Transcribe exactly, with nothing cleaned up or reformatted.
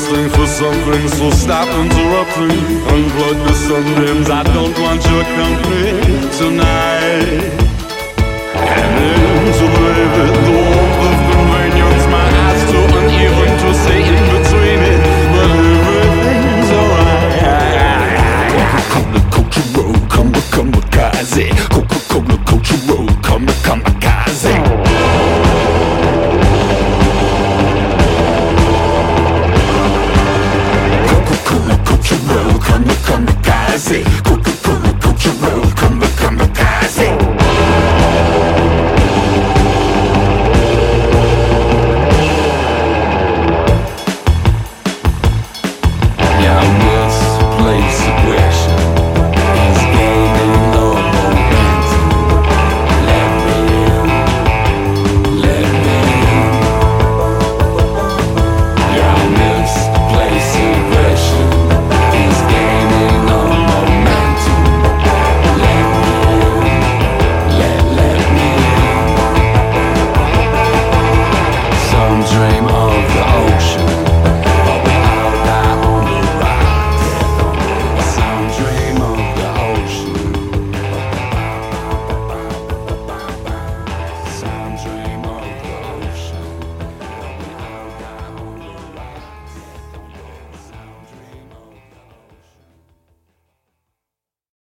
listening for something, so stop interrupting. Unplug the sunbeams, I don't want your company tonight. And into baby, the warmth of convenience, my eyes too uneven to see in between it, but everything's alright. Coca-Cola Culture Road, come kamikaze. Coca-Cola Culture Road, come kamikaze. Coca-Cola Culture Road, come kamikaze. Coca-Cola Culture Road,